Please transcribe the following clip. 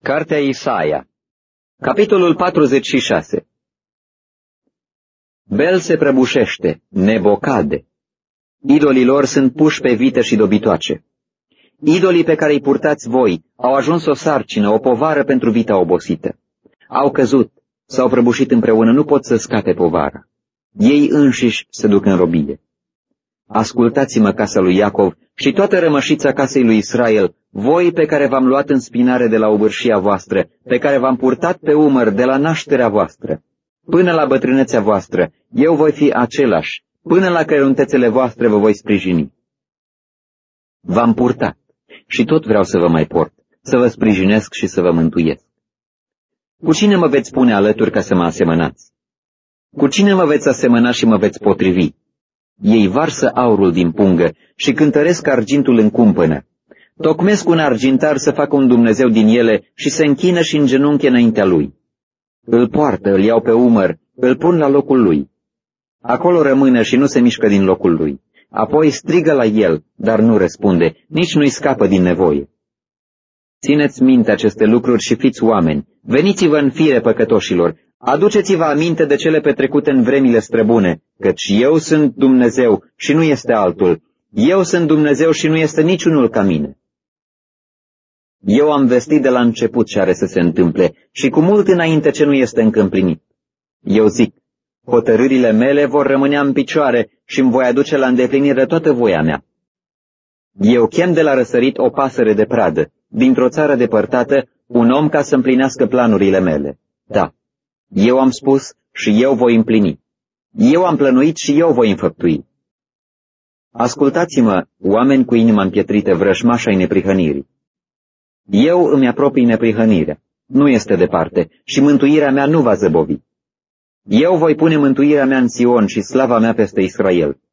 Cartea Isaia, capitolul 46. Bel se prăbușește, Nebo cade. Idolii lor sunt puși pe vite și dobitoace. Idolii pe care îi purtați voi au ajuns o sarcină, o povară pentru vita obosită. Au căzut, s-au prăbușit împreună, nu pot să scape povara. Ei înșiși se duc în robie. Ascultați-mă, casa lui Iacov, și toată rămășița casei lui Israel, voi pe care v-am luat în spinare de la obârșia voastră, pe care v-am purtat pe umăr de la nașterea voastră. Până la bătrânețea voastră, eu voi fi același, până la căruntețele voastre vă voi sprijini. V-am purtat și tot vreau să vă mai port, să vă sprijinesc și să vă mântuiesc. Cu cine mă veți pune alături ca să mă asemănați? Cu cine mă veți asemăna și mă veți potrivi? Ei varsă aurul din pungă și cântăresc argintul în cumpănă. Tocmesc un argintar să facă un Dumnezeu din ele și se închină și în genunchi înaintea lui. Îl poartă, îl iau pe umăr, îl pun la locul lui. Acolo rămâne și nu se mișcă din locul lui. Apoi strigă la el, dar nu răspunde, nici nu-i scapă din nevoie. Țineți minte aceste lucruri și fiți oameni. Veniți-vă în fire, păcătoșilor. Aduceți-vă aminte de cele petrecute în vremile străbune, căci eu sunt Dumnezeu și nu este altul. Eu sunt Dumnezeu și nu este niciunul ca mine. Eu am vestit de la început ce are să se întâmple și cu mult înainte ce nu este încă împlinit. Eu zic, hotărârile mele vor rămâne în picioare și îmi voi aduce la îndeplinire toată voia mea. Eu chem de la răsărit o pasăre de pradă, dintr-o țară depărtată, un om ca să împlinească planurile mele. Da, eu am spus și eu voi împlini. Eu am plănuit și eu voi înfăptui. Ascultați-mă, oameni cu inima împietrită, vrăjmași ai neprihănirii. Eu îmi apropii neprihănirea, nu este departe, și mântuirea mea nu va zăbovi. Eu voi pune mântuirea mea în Sion și slava mea peste Israel.